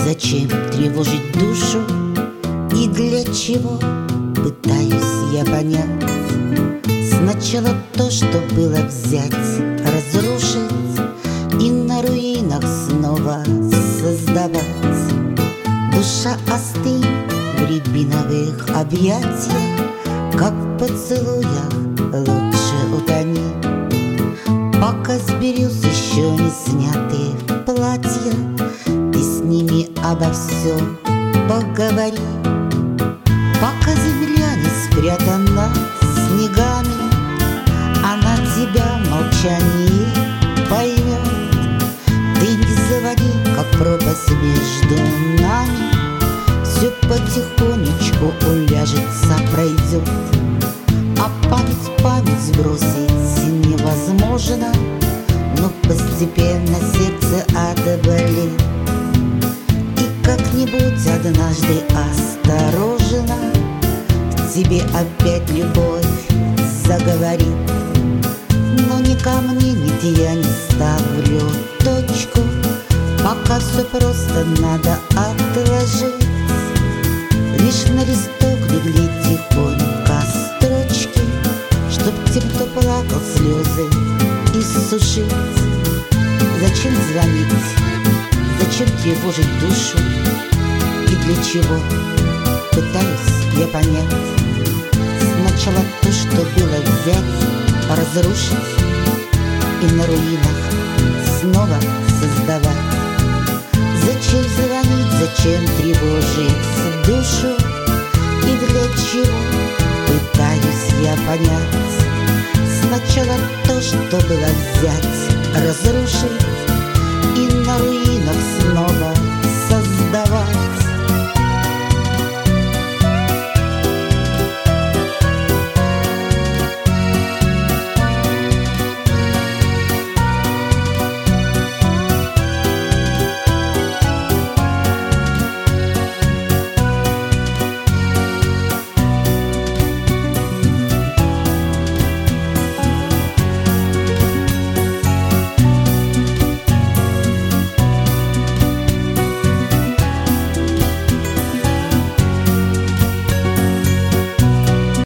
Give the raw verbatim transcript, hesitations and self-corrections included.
Зачем тревожить душу и для чего, пытаюсь я понять. Сначала то, что было, взять, разрушить и на руинах снова создавать. Душа остынь в рябиновых объятиях, как в поцелуях лучше утони. Пока сберешь еще не снятые платья, ты с ними обо всем поговори. Пока земля не спрятана снегами, она тебя в молчании поймет. Ты не заводи, как пропасть между нами, все потихонечку уляжется, пройдет. А память, память сбросить невозможно, но постепенно сердце отболит. И как-нибудь однажды осторожно к тебе опять любовь заговорит. Но ни ко мне, нет, я не ставлю точку, пока все просто надо отложить. Лишь на листок легли тихонько строчки, чтоб тем, кто плакал, слезы иссушить. Зачем звонить, зачем тревожить душу и для чего, пытаюсь я понять. Сначала то, что было, взять, разрушить и на руинах снова создавать. Зачем звонить, зачем тревожить душу и для чего, пытаюсь я понять. Сначала то, что было, взять, разрушить